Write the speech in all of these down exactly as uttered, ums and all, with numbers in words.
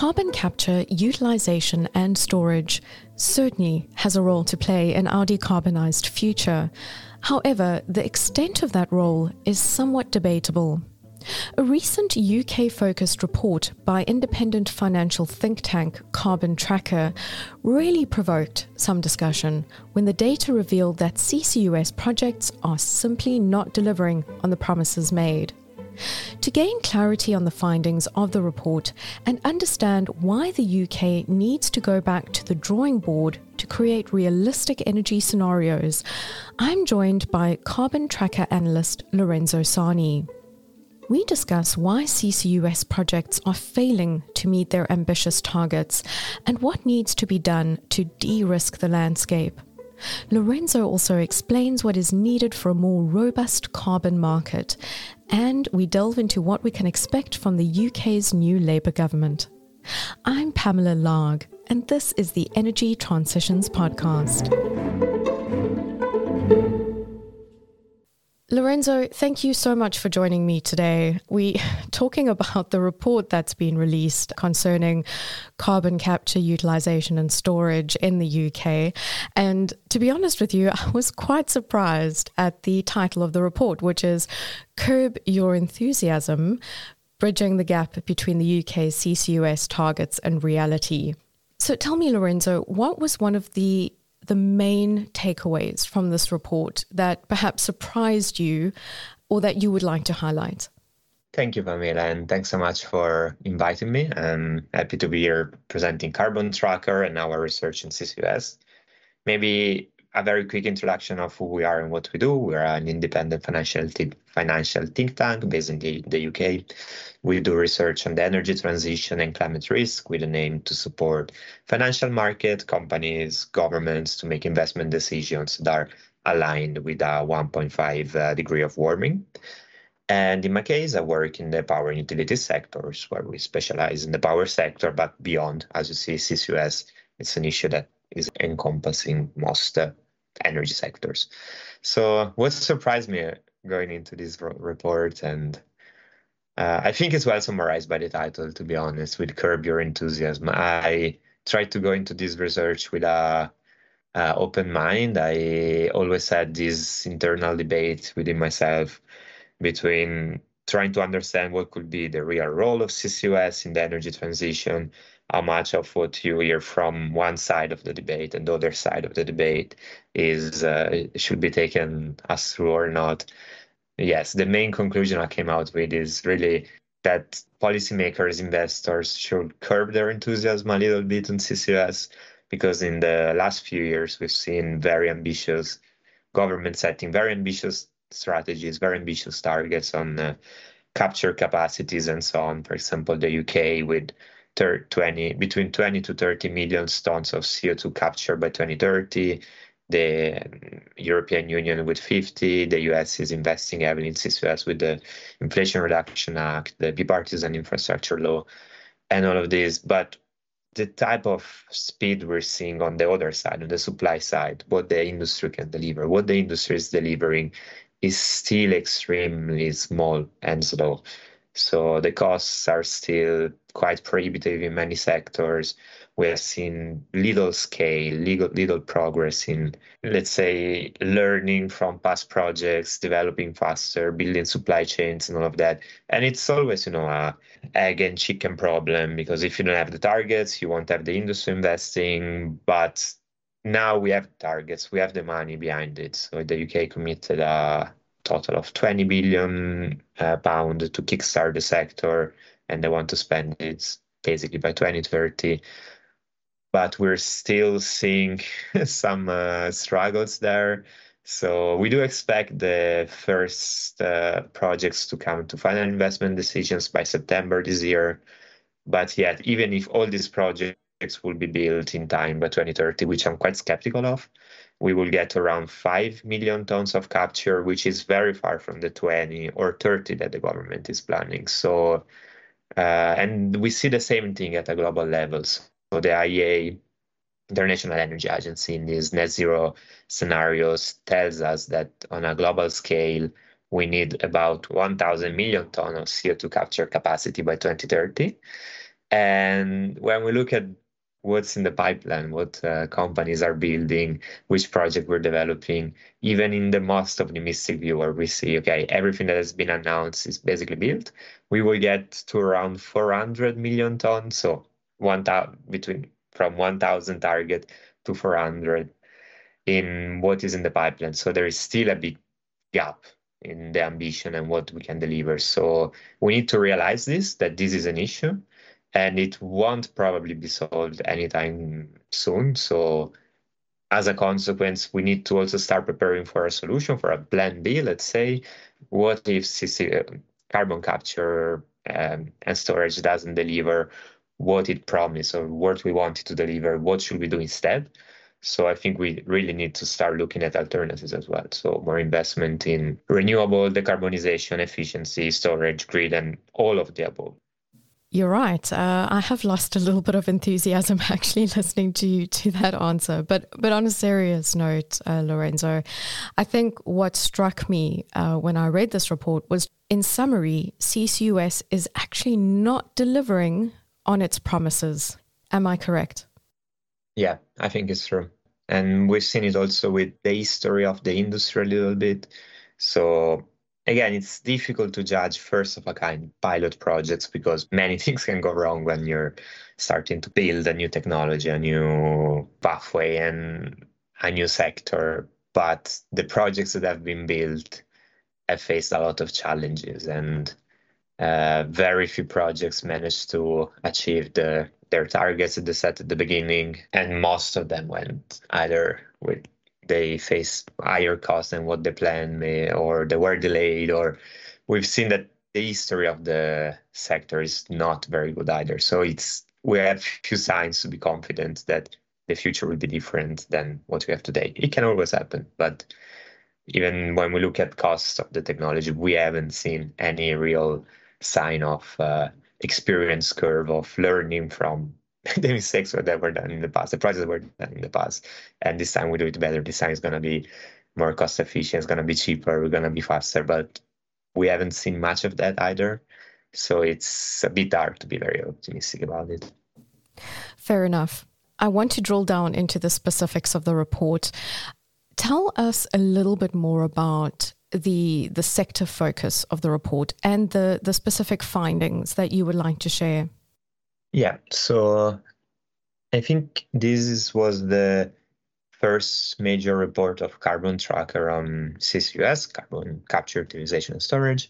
Carbon capture, utilization and storage certainly has a role to play in our decarbonised future. However, the extent of that role is somewhat debatable. A recent U K-focused report by independent financial think tank Carbon Tracker really provoked some discussion when the data revealed that C C U S projects are simply not delivering on the promises made. To gain clarity on the findings of the report and understand why the U K needs to go back to the drawing board to create realistic energy scenarios, I'm joined by Carbon Tracker analyst Lorenzo Sani. We discuss why C C U S projects are failing to meet their ambitious targets and what needs to be done to de-risk the landscape. Lorenzo also explains what is needed for a more robust carbon market, and we delve into what we can expect from the U K's new Labour government. I'm Pamela Larg, and this is the Energy Transitions Podcast. Lorenzo, thank you so much for joining me today. We're talking about the report that's been released concerning carbon capture, utilization and storage in the U K. And to be honest with you, I was quite surprised at the title of the report, which is Curb Your Enthusiasm, Bridging the Gap Between the U K's C C U S Targets and Reality. So tell me, Lorenzo, what was one of the the main takeaways from this report that perhaps surprised you or that you would like to highlight? Thank you, Pamela, and thanks so much for inviting me. I'm happy to be here presenting Carbon Tracker and our research in C C U S. Maybe a very quick introduction of who we are and what we do. We're an independent financial th- financial think tank based in the, the U K. We do research on the energy transition and climate risk with an aim to support financial market, companies, governments to make investment decisions that are aligned with a one point five uh, degree of warming. And in my case, I work in the power and utility sectors where we specialize in the power sector, but beyond, as you see, C C U S, it's an issue that is encompassing most uh, energy sectors. So what surprised me going into this report, and uh, I think it's well summarized by the title, to be honest, with Curb Your Enthusiasm. I tried to go into this research with a uh, open mind. I always had this internal debate within myself between trying to understand what could be the real role of C C U S in the energy transition, how much of what you hear from one side of the debate and the other side of the debate is uh, should be taken as true or not. Yes, the main conclusion I came out with is really that policymakers, investors should curb their enthusiasm a little bit on C C U S, because in the last few years, we've seen very ambitious government setting, very ambitious strategies, very ambitious targets on uh, capture capacities and so on. For example, the U K with twenty between twenty to thirty million tons of C O two capture by twenty thirty, the European Union with fifty, the U S is investing heavily in C C U S with the Inflation Reduction Act, the Bipartisan Infrastructure Law, and all of this. But the type of speed we're seeing on the other side, on the supply side, what the industry can deliver, what the industry is delivering is still extremely small and slow. So the costs are still quite prohibitive in many sectors. We have seen little scale, little, little progress in, let's say, learning from past projects, developing faster, building supply chains and all of that. And it's always, you know, a egg and chicken problem, because if you don't have the targets, you won't have the industry investing. But now we have targets, we have the money behind it. So the U K committed a total of twenty billion uh, pounds to kickstart the sector, and they want to spend it basically by twenty thirty. But we're still seeing some uh, struggles there. So we do expect the first uh, projects to come to final investment decisions by September this year. But yet, even if all these projects will be built in time by twenty thirty, which I'm quite skeptical of, we will get around five million tons of capture, which is very far from the twenty or thirty that the government is planning. So, uh, and we see the same thing at a global level. So the I E A, International Energy Agency, in these net zero scenarios tells us that on a global scale, we need about one thousand million tons of C O two capture capacity by twenty thirty. And when we look at what's in the pipeline, what uh, companies are building, which project we're developing, even in the most optimistic view where we see, okay, everything that has been announced is basically built, we will get to around four hundred million tons. So one thousand between from one thousand target to four hundred in what is in the pipeline. So there is still a big gap in the ambition and what we can deliver. So we need to realize this, that this is an issue and it won't probably be solved anytime soon. So as a consequence, we need to also start preparing for a solution, for a plan B, let's say. What if C C, uh, carbon capture um, and storage doesn't deliver what it promised or what we wanted to deliver? What should we do instead? So I think we really need to start looking at alternatives as well. So more investment in renewable, decarbonization, efficiency, storage, grid, and all of the above. You're right. Uh, I have lost a little bit of enthusiasm actually listening to to that answer. But but on a serious note, uh, Lorenzo, I think what struck me uh, when I read this report was, in summary, C C U S is actually not delivering on its promises. Am I correct? Yeah, I think it's true. And we've seen it also with the history of the industry a little bit. So again, it's difficult to judge first of a kind pilot projects because many things can go wrong when you're starting to build a new technology, a new pathway, and a new sector. But the projects that have been built have faced a lot of challenges, and uh, very few projects managed to achieve the their targets that they set at the beginning, and most of them went either with they faced higher costs than what they planned, or they were delayed, or we've seen that the history of the sector is not very good either. So it's we have few signs to be confident that the future will be different than what we have today. It can always happen, but even when we look at costs of the technology, we haven't seen any real sign of uh, experience curve of learning from the mistakes that were done in the past, the projects that were done in the past. And this time we do it better. This time is going to be more cost efficient, it's going to be cheaper, we're going to be faster. But we haven't seen much of that either. So it's a bit hard to be very optimistic about it. Fair enough. I want to drill down into the specifics of the report. Tell us a little bit more about the the sector focus of the report and the, the specific findings that you would like to share. Yeah, so I think this was the first major report of Carbon Tracker on C C U S, carbon capture, utilization, and storage.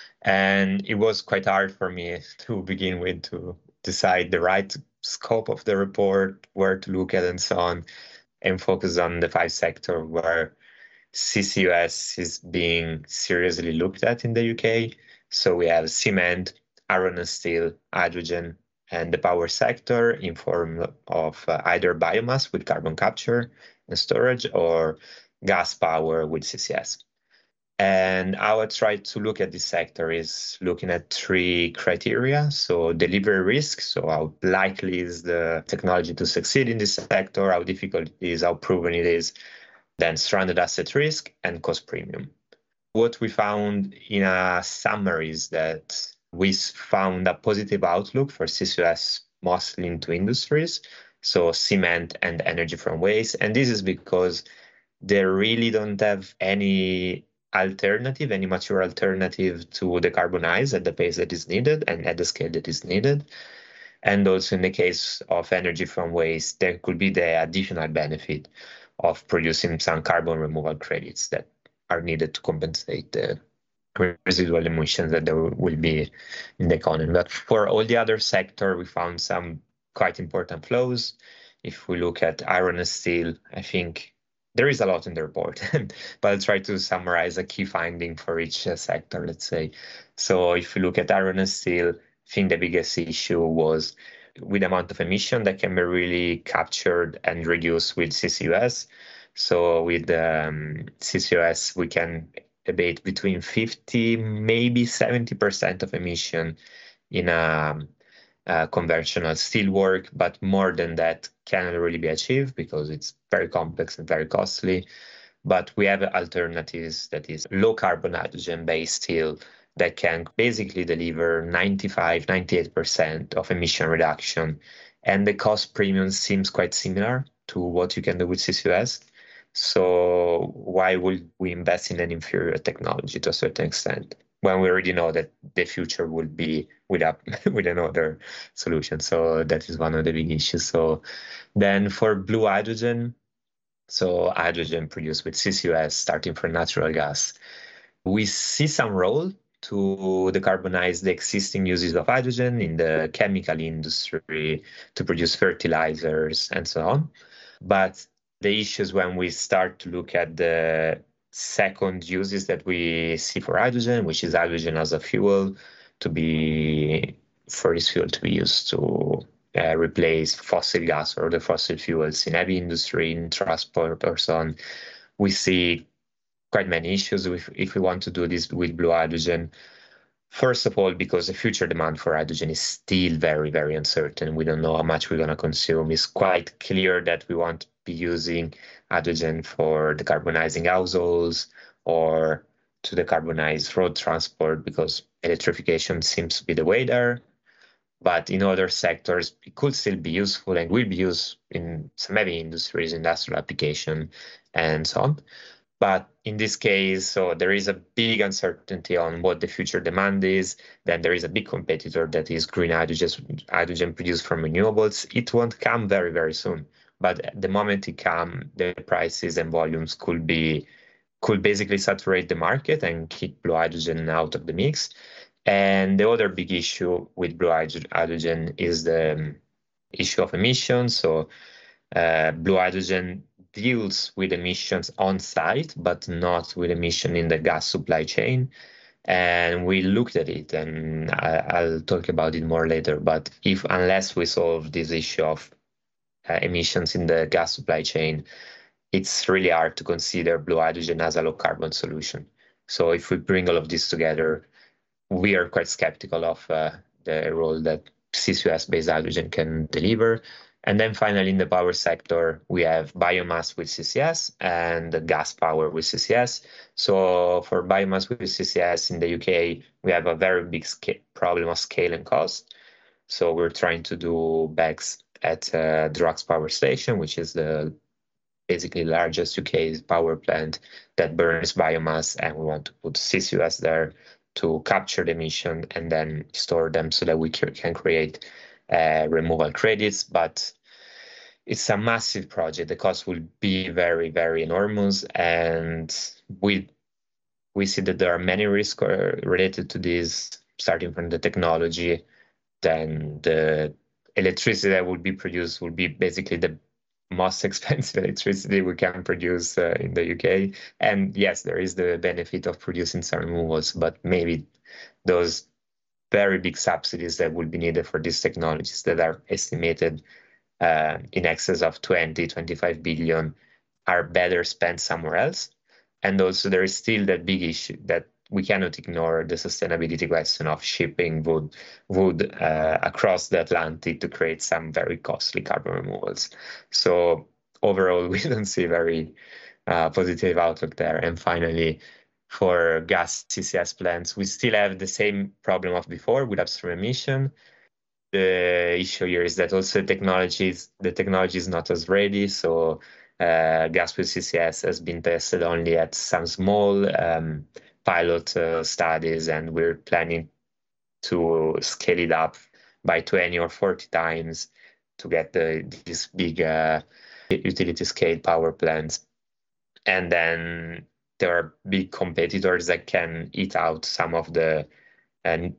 And it was quite hard for me to begin with to decide the right scope of the report, where to look at, and so on, and focus on the five sectors where C C U S is being seriously looked at in the U K. So we have cement, iron and steel, hydrogen, and the power sector in form of uh, either biomass with carbon capture and storage or gas power with C C S. And how I try to look at this sector is looking at three criteria. So delivery risk, so how likely is the technology to succeed in this sector, how difficult it is, how proven it is, then stranded asset risk and cost premium. What we found in a summary is that we found a positive outlook for C C U S, mostly into industries, so cement and energy from waste. And this is because they really don't have any alternative, any mature alternative to decarbonize at the pace that is needed and at the scale that is needed. And also in the case of energy from waste, there could be the additional benefit of producing some carbon removal credits that are needed to compensate the residual emissions that there will be in the economy. But for all the other sector, we found some quite important flows. If we look at iron and steel, I think there is a lot in the report, but I'll try to summarize a key finding for each uh, sector, let's say. So if you look at iron and steel, I think the biggest issue was with the amount of emission that can be really captured and reduced with C C U S. So with um, C C U S, we can abate between fifty, maybe seventy percent of emission in a, a conventional steel work, but more than that cannot really be achieved because it's very complex and very costly. But we have alternatives, that is low carbon hydrogen based steel, that can basically deliver ninety-five, ninety-eight percent of emission reduction. And the cost premium seems quite similar to what you can do with C C U S. So why would we invest in an inferior technology to a certain extent when we already know that the future will be with, a, with another solution? So that is one of the big issues. So then for blue hydrogen, so hydrogen produced with C C U S starting from natural gas, we see some role to decarbonize the existing uses of hydrogen in the chemical industry to produce fertilizers and so on. But the issues when we start to look at the second uses that we see for hydrogen, which is hydrogen as a fuel to be for this fuel to be used to uh, replace fossil gas or the fossil fuels in heavy industry, in transport, or so on. We see quite many issues if, if we want to do this with blue hydrogen. First of all, because the future demand for hydrogen is still very, very uncertain. We don't know how much we're going to consume. It's quite clear that we want to be using hydrogen for decarbonizing households or to decarbonize road transport because electrification seems to be the way there. But in other sectors, it could still be useful and will be used in some heavy industries, industrial application, and so on. But in this case, so there is a big uncertainty on what the future demand is. Then there is a big competitor that is green hydrogen, hydrogen produced from renewables. It won't come very, very soon. But the moment it comes, the prices and volumes could be could basically saturate the market and kick blue hydrogen out of the mix. And the other big issue with blue hydrogen is the um, issue of emissions. So uh, blue hydrogen deals with emissions on site, but not with emission in the gas supply chain. And we looked at it, and I, I'll talk about it more later. But if unless we solve this issue of uh, emissions in the gas supply chain, it's really hard to consider blue hydrogen as a low carbon solution. So if we bring all of this together, we are quite skeptical of uh, the role that C C U S-based hydrogen can deliver. And then finally, in the power sector, we have biomass with C C S and gas power with C C S. So for biomass with C C S in the U K, we have a very big problem of scale and cost. So we're trying to do B E C S at uh, Drax Power Station, which is the basically largest U K power plant that burns biomass, and we want to put C C U S there to capture the emission and then store them so that we can create uh, removal credits. But it's a massive project. The cost will be very, very enormous. And we, we see that there are many risks related to this, starting from the technology. Then the electricity that will be produced will be basically the most expensive electricity we can produce uh, in the U K. And yes, there is the benefit of producing some removals, but maybe those very big subsidies that will be needed for these technologies that are estimated uh, in excess of twenty, twenty-five billion are better spent somewhere else. And also there is still that big issue that we cannot ignore, the sustainability question of shipping wood, wood uh, across the Atlantic to create some very costly carbon removals. So overall, we don't see very uh, positive outlook there. And finally, for gas C C S plants, we still have the same problem of before with upstream emission. The issue here is that also technologies, the technology is not as ready. So uh, gas with C C S has been tested only at some small um, pilot uh, studies, and we're planning to scale it up by twenty or forty times to get the these big uh, utility scale power plants. And then there are big competitors that can eat out some of the uh,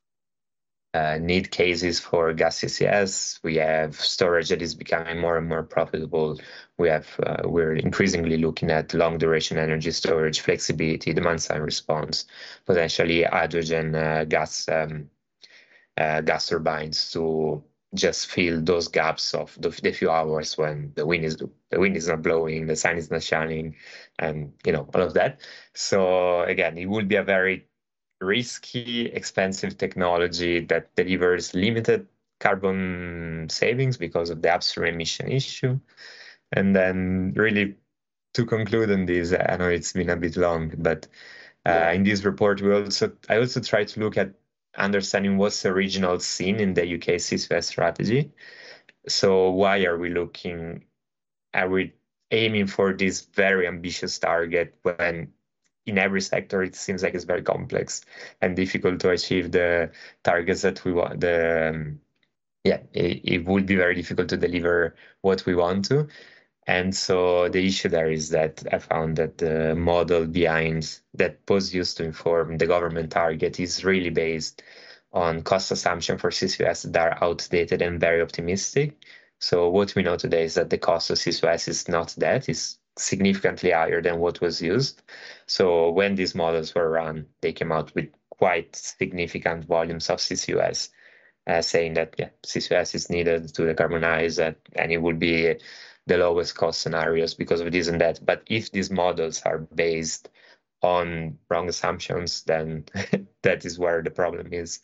uh, need cases for gas C C S. We have storage that is becoming more and more profitable. We have uh, we're increasingly looking at long duration energy storage, flexibility, demand side response, potentially hydrogen uh, gas um, uh, gas turbines to just fill those gaps of the, the few hours when the wind is the wind is not blowing, the sun is not shining, and you know all of that. So again, it will be a very risky, expensive technology that delivers limited carbon savings because of the upstream emission issue. And then really to conclude on this, I know it's been a bit long, but Uh, in this report, we also I also try to look at understanding what's the regional scene in the U K C C U S strategy. So why are we looking, are we aiming for this very ambitious target when in every sector it seems like it's very complex and difficult to achieve the targets that we want? The um, yeah, it, it would be very difficult to deliver what we want to. And so the issue there is that I found that the model behind that was used to inform the government target is really based on cost assumption for C C U S that are outdated and very optimistic. So what we know today is that the cost of C C U S is not that, it's significantly higher than what was used. So when these models were run, they came out with quite significant volumes of C C U S, uh, saying that yeah, C C U S is needed to decarbonize, uh, and it would be the lowest cost scenarios because of this and that. But if these models are based on wrong assumptions, then that is where the problem is.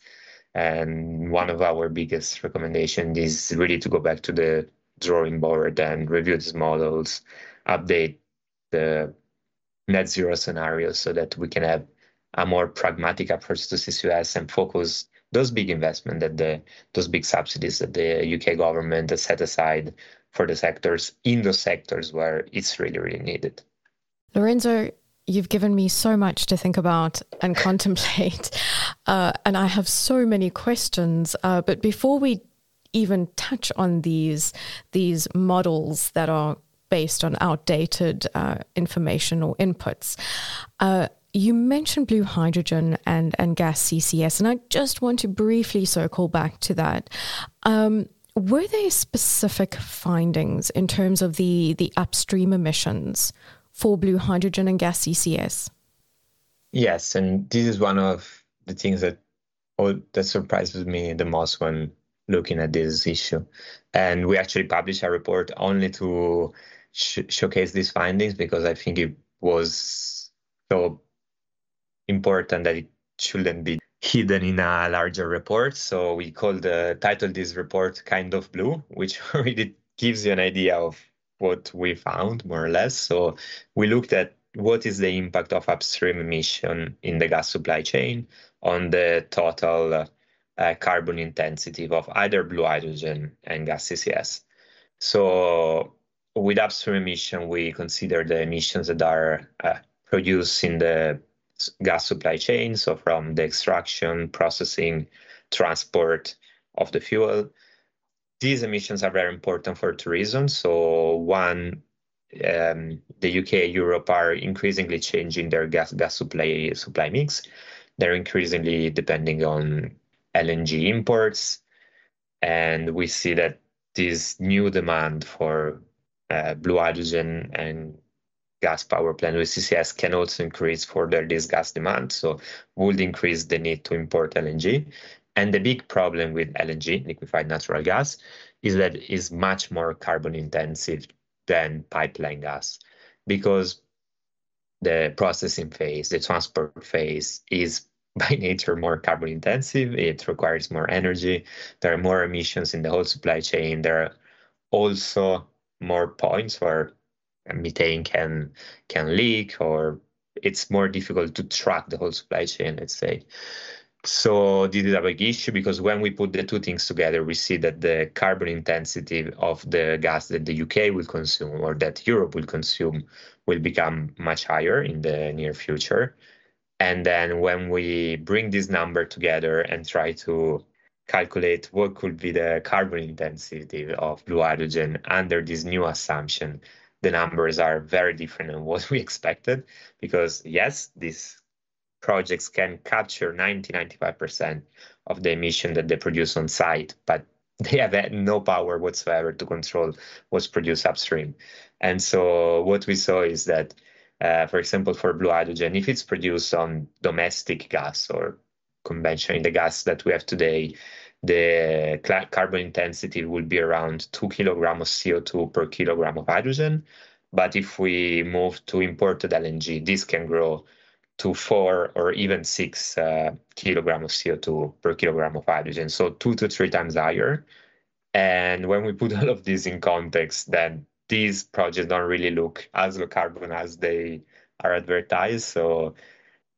And one of our biggest recommendations is really to go back to the drawing board and review these models, update the net zero scenarios so that we can have a more pragmatic approach to C C U S and focus those big investments that the those big subsidies that the U K government has set aside for the sectors in those sectors where it's really, really needed. Lorenzo, you've given me so much to think about and contemplate, uh, and I have so many questions. Uh, but before we even touch on these these models that are based on outdated uh, information or inputs, uh, you mentioned blue hydrogen and, and gas C C S, and I just want to briefly circle back to that. Um, were there specific findings in terms of the, the upstream emissions for blue hydrogen and gas C C S? Yes, and this is one of the things that oh, that surprises me the most when looking at this issue. And we actually published a report only to sh- showcase these findings because I think it was so important that it shouldn't be hidden in a larger report. So we called the title this report Kind of Blue, which really gives you an idea of what we found more or less. So we looked at what is the impact of upstream emission in the gas supply chain on the total uh, uh, carbon intensity of either blue hydrogen and gas C C S. So with upstream emission, we consider the emissions that are uh, produced in the gas supply chain, so from the extraction, processing, transport of the fuel. These emissions are very important for two reasons. So one, um, the U K, Europe are increasingly changing their gas gas supply supply mix. They're increasingly depending on L N G imports, and we see that this new demand for uh, blue hydrogen and gas power plant with C C S can also increase further this gas demand, so would increase the need to import L N G. And the big problem with L N G, liquefied natural gas, is that it is much more carbon intensive than pipeline gas because the processing phase, the transport phase is by nature more carbon intensive. It requires more energy. There are more emissions in the whole supply chain. There are also more points where methane can can leak, or it's more difficult to track the whole supply chain, let's say. So this is a big issue because when we put the two things together, we see that the carbon intensity of the gas that the U K will consume or that Europe will consume will become much higher in the near future. And then when we bring this number together and try to calculate what could be the carbon intensity of blue hydrogen under this new assumption, the numbers are very different than what we expected. Because yes, these projects can capture ninety, ninety-five percent of the emission that they produce on site, but they have had no power whatsoever to control what's produced upstream. And so what we saw is that, uh, for example, for blue hydrogen, if it's produced on domestic gas or conventionally the gas that we have today, the carbon intensity will be around two kilograms of C O two per kilogram of hydrogen. But if we move to imported L N G, this can grow to four or even six uh, kilograms of C O two per kilogram of hydrogen, so two to three times higher. And when we put all of this in context, then these projects don't really look as low carbon as they are advertised. So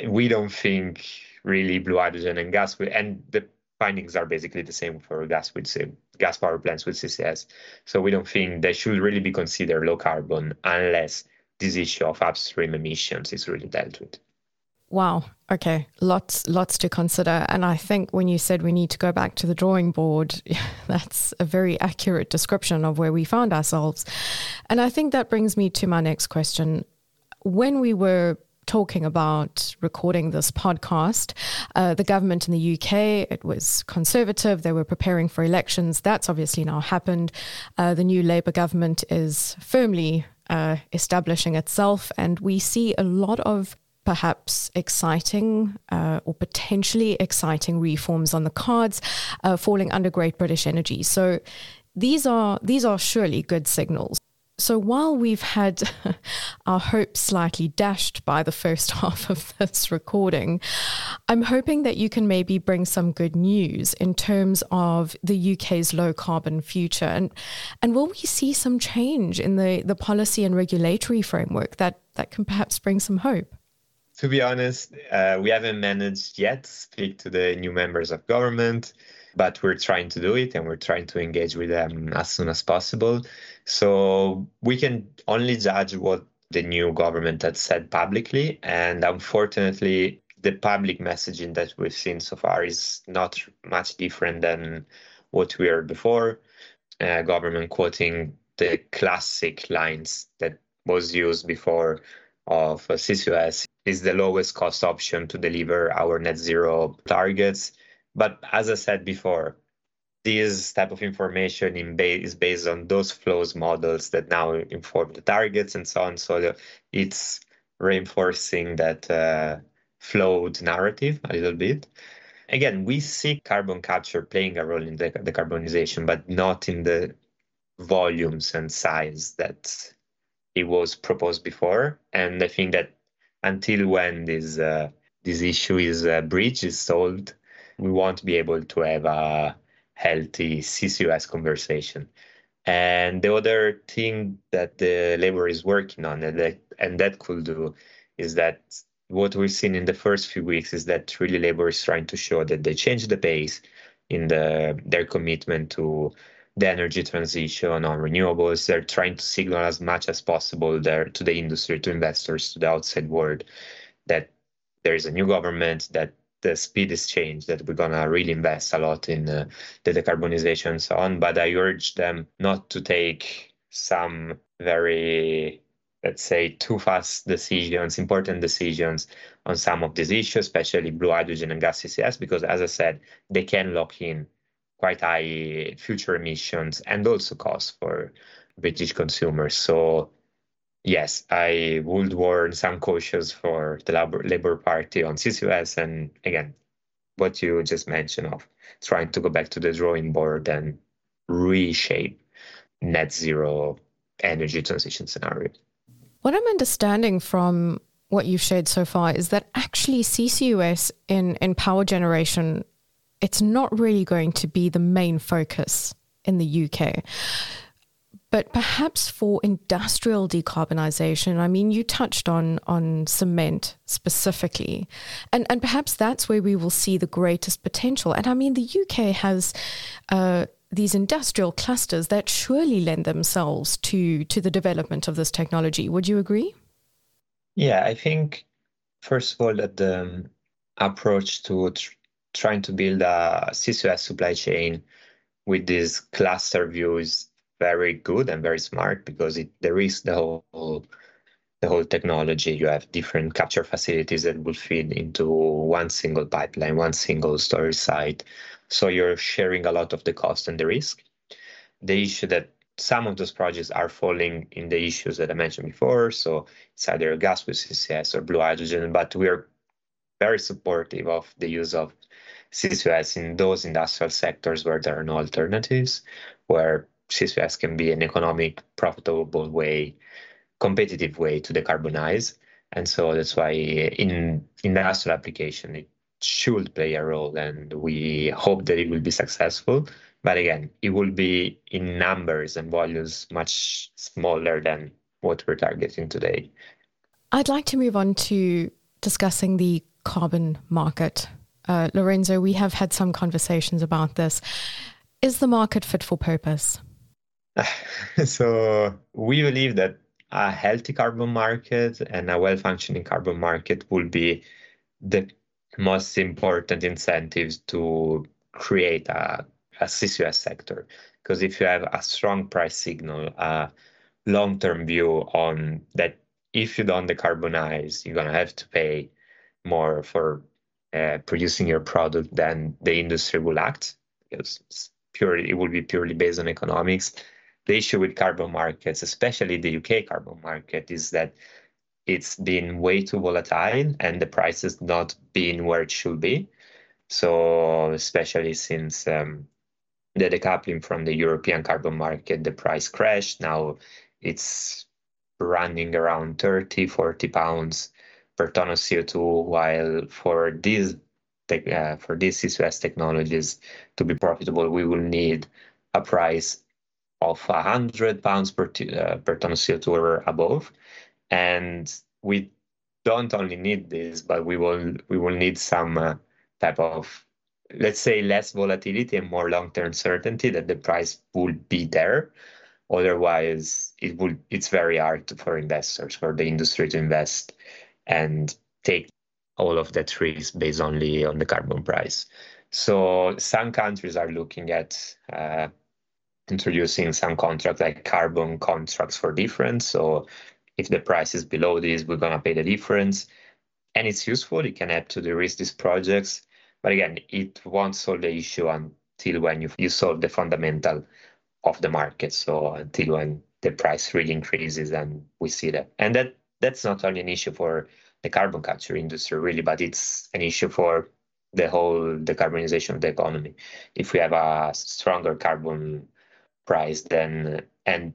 we don't think really blue hydrogen and gas will, and the findings are basically the same for gas with gas power plants with C C S. So we don't think they should really be considered low carbon unless this issue of upstream emissions is really dealt with. Wow. Okay. Lots, lots to consider. And I think when you said we need to go back to the drawing board, that's a very accurate description of where we found ourselves. And I think that brings me to my next question. When we were talking about recording this podcast, uh, the government in the U K, it was conservative. They were preparing for elections. That's obviously now happened. Uh, the new Labour government is firmly uh, establishing itself, and we see a lot of perhaps exciting uh, or potentially exciting reforms on the cards uh, falling under Great British Energy. So these are these are surely good signals. So while we've had our hopes slightly dashed by the first half of this recording, I'm hoping that you can maybe bring some good news in terms of the U K's low carbon future. And and will we see some change in the, the policy and regulatory framework that, that can perhaps bring some hope? To be honest, uh, we haven't managed yet to speak to the new members of government, but we're trying to do it and we're trying to engage with them as soon as possible. So we can only judge what the new government has said publicly. And unfortunately, the public messaging that we've seen so far is not much different than what we heard before. Uh, government quoting the classic lines that was used before of C C U S is the lowest cost option to deliver our net zero targets. But as I said before, this type of information in ba- is based on those flows models that now inform the targets and so on. So it's reinforcing that uh, flowed narrative a little bit. Again, we see carbon capture playing a role in the decarbonization, but not in the volumes and size that it was proposed before. And I think that until when this uh, this issue is uh, breached, is solved, we won't be able to have a healthy C C U S conversation. And the other thing that the Labour is working on, and that, and that could do, is that what we've seen in the first few weeks is that really Labour is trying to show that they changed the pace in the their commitment to the energy transition on renewables. They're trying to signal as much as possible there to the industry, to investors, to the outside world, that there is a new government, that the speed is changed, that we're going to really invest a lot in uh, the decarbonization and so on. But I urge them not to take some very, let's say, too fast decisions, important decisions on some of these issues, especially blue hydrogen and gas C C S, because as I said, they can lock in quite high future emissions and also costs for British consumers. So yes, I would warn some cautious for the Labour, Labour Party on C C U S. And again, what you just mentioned of trying to go back to the drawing board and reshape net zero energy transition scenario. What I'm understanding from what you've shared so far is that actually C C U S in, in power generation, it's not really going to be the main focus in the U K. But perhaps for industrial decarbonisation, I mean, you touched on on cement specifically, and, and perhaps that's where we will see the greatest potential. And I mean, the U K has uh, these industrial clusters that surely lend themselves to, to the development of this technology. Would you agree? Yeah, I think, first of all, that the approach to tr- trying to build a C C U S supply chain with this cluster view is very good and very smart, because it there is the whole the whole technology. You have different capture facilities that will feed into one single pipeline, one single storage site. So you're sharing a lot of the cost and the risk. The issue that some of those projects are falling in the issues that I mentioned before. So it's either gas with C C S or blue hydrogen, but we're very supportive of the use of C C U S in those industrial sectors where there are no alternatives, where C C U S can be an economic, profitable way, competitive way to decarbonize. And so that's why in industrial application, it should play a role, and we hope that it will be successful. But again, it will be in numbers and volumes much smaller than what we're targeting today. I'd like to move on to discussing the carbon market. Uh, Lorenzo, we have had some conversations about this. Is the market fit for purpose? So we believe that a healthy carbon market and a well-functioning carbon market will be the most important incentives to create a, a C C U S sector. Because if you have a strong price signal, a long-term view on that, if you don't decarbonize, you're gonna have to pay more for uh, producing your product, then the industry will act, because it's purely it will be purely based on economics. The issue with carbon markets, especially the U K carbon market, is that it's been way too volatile and the price has not been where it should be. So especially since um, the decoupling from the European carbon market, the price crashed. Now it's running around thirty, forty pounds per ton of C O two, while for these uh, for these C C U S technologies to be profitable, we will need a price of one hundred pounds per, t- uh, per ton of C O two or above. And we don't only need this, but we will we will need some uh, type of, let's say, less volatility and more long-term certainty that the price will be there. Otherwise, it will it's very hard to, for investors, for the industry to invest and take all of that risk based only on the carbon price. So some countries are looking at uh, introducing some contracts like carbon contracts for difference. So if the price is below this, we're going to pay the difference. And it's useful. It can help to de-risk these projects. But again, it won't solve the issue until when you, you solve the fundamental of the market. So until when the price really increases and we see that. And that that's not only an issue for the carbon capture industry, really, but it's an issue for the whole decarbonization of the economy. If we have a stronger carbon price then and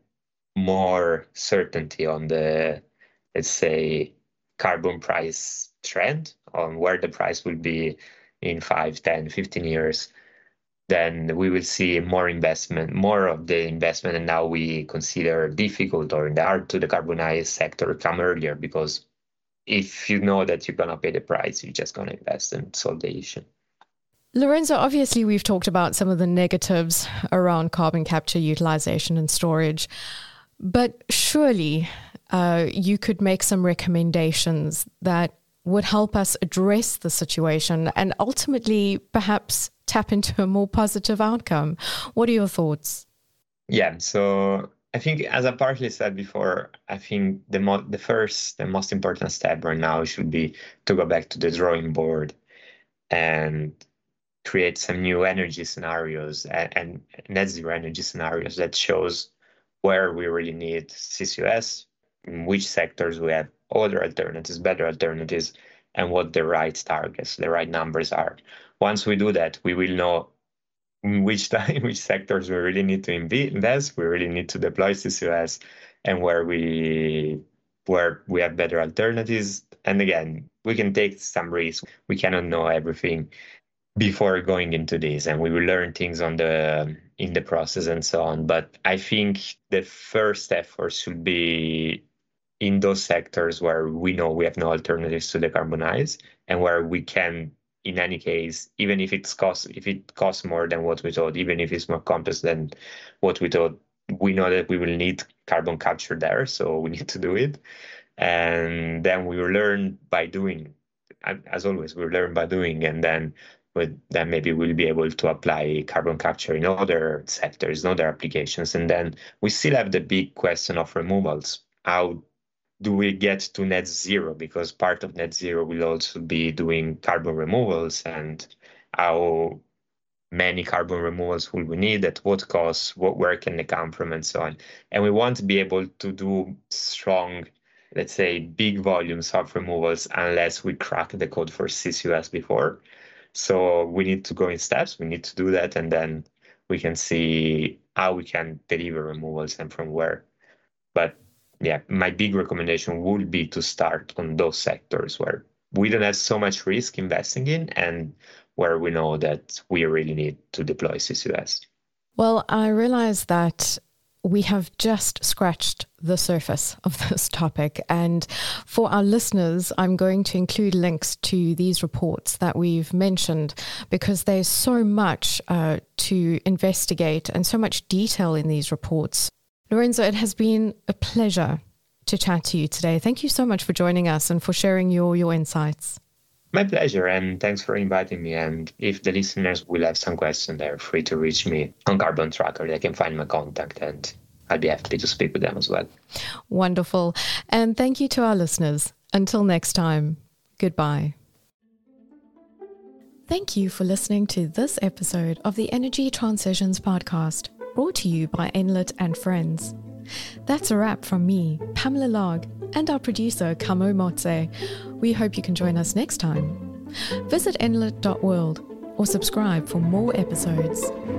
more certainty on the, let's say, carbon price trend on where the price will be in five, ten, fifteen years, then we will see more investment, more of the investment. And now we consider difficult or in the hard to decarbonize sector come earlier, because if you know that you're going to pay the price, you're just going to invest and solve the issue. Lorenzo, obviously we've talked about some of the negatives around carbon capture, utilization and storage, but surely uh, you could make some recommendations that would help us address the situation and ultimately perhaps tap into a more positive outcome. What are your thoughts? Yeah, so I think, as I partly said before, I think the mo- the first, the most important step right now should be to go back to the drawing board and create some new energy scenarios and, and net zero energy scenarios that shows where we really need C C U S, in which sectors we have other alternatives, better alternatives, and what the right targets, the right numbers are. Once we do that, we will know in which time, which sectors we really need to invest, we really need to deploy C C U S, and where we where we have better alternatives. And again, we can take some risks. We cannot know everything before going into this, and we will learn things on the in the process and so on. But I think the first effort should be in those sectors where we know we have no alternatives to decarbonize, and where we can, in any case, even if it's cost if it costs more than what we thought, even if it's more complex than what we thought, we know that we will need carbon capture there, so we need to do it. And then we will learn by doing. As always, we learn by doing, and then but then maybe we'll be able to apply carbon capture in other sectors, in other applications. And then we still have the big question of removals. How do we get to net zero? Because part of net zero will also be doing carbon removals, and how many carbon removals will we need, at what cost, what, where can they come from, and so on. And we want to be able to do strong, let's say, big volumes of removals unless we crack the code for C C U S before. So we need to go in steps. We need to do that, and then we can see how we can deliver removals and from where. But yeah, my big recommendation would be to start on those sectors where we don't have so much risk investing in, and where we know that we really need to deploy C C U S. Well, I realize that we have just scratched the surface of this topic. And for our listeners, I'm going to include links to these reports that we've mentioned, because there's so much uh, to investigate and so much detail in these reports. Lorenzo, it has been a pleasure to chat to you today. Thank you so much for joining us and for sharing your, your insights. My pleasure, and thanks for inviting me. And if the listeners will have some questions, they're free to reach me on Carbon Tracker. They can find my contact, and I'll be happy to speak with them as well. Wonderful. And thank you to our listeners. Until next time, goodbye. Thank you for listening to this episode of the Energy Transitions podcast, brought to you by Enlit and Friends. That's a wrap from me, Pamela Larg, and our producer, Kamo Motse. We hope you can join us next time. Visit enlit dot world or subscribe for more episodes.